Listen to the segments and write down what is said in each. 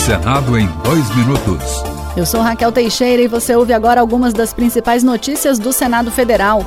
Senado em 2 minutos. Eu sou Raquel Teixeira e você ouve agora algumas das principais notícias do Senado Federal.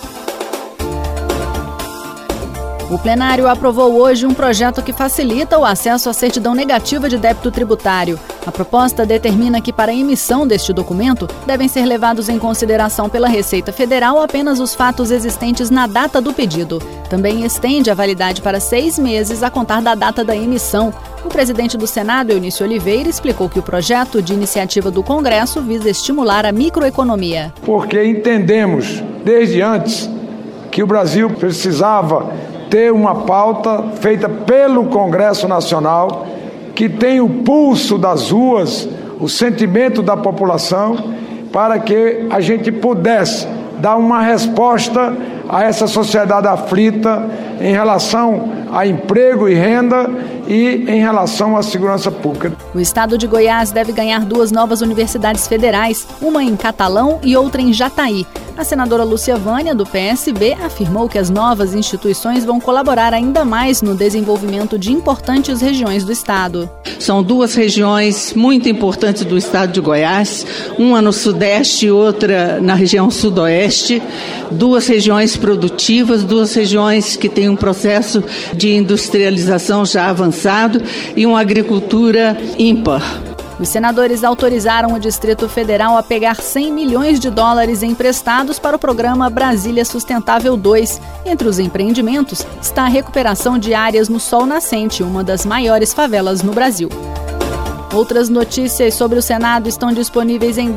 O plenário aprovou hoje um projeto que facilita o acesso à certidão negativa de débito tributário. A proposta determina que, para a emissão deste documento, devem ser levados em consideração pela Receita Federal apenas os fatos existentes na data do pedido. Também estende a validade para 6 meses a contar da data da emissão. O presidente do Senado, Eunício Oliveira, explicou que o projeto de iniciativa do Congresso visa estimular a microeconomia. Porque entendemos, desde antes, que o Brasil precisava ter uma pauta feita pelo Congresso Nacional, que tem o pulso das ruas, o sentimento da população, para que a gente pudesse dar uma resposta a essa sociedade aflita em relação a emprego e renda e em relação à segurança pública. O estado de Goiás deve ganhar 2 novas universidades federais, uma em Catalão e outra em Jataí. A senadora Lúcia Vânia, do PSB, afirmou que as novas instituições vão colaborar ainda mais no desenvolvimento de importantes regiões do estado. São 2 regiões muito importantes do estado de Goiás, uma no sudeste e outra na região sudoeste, 2 regiões produtivas, 2 regiões que têm um processo de industrialização já avançado e uma agricultura ímpar. Os senadores autorizaram o Distrito Federal a pegar $100 milhões emprestados para o programa Brasília Sustentável 2. Entre os empreendimentos está a recuperação de áreas no Sol Nascente, uma das maiores favelas no Brasil. Outras notícias sobre o Senado estão disponíveis em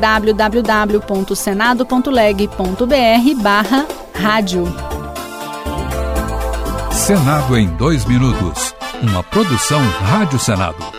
www.senado.leg.br/rádio. Senado em 2 minutos. Uma produção Rádio Senado.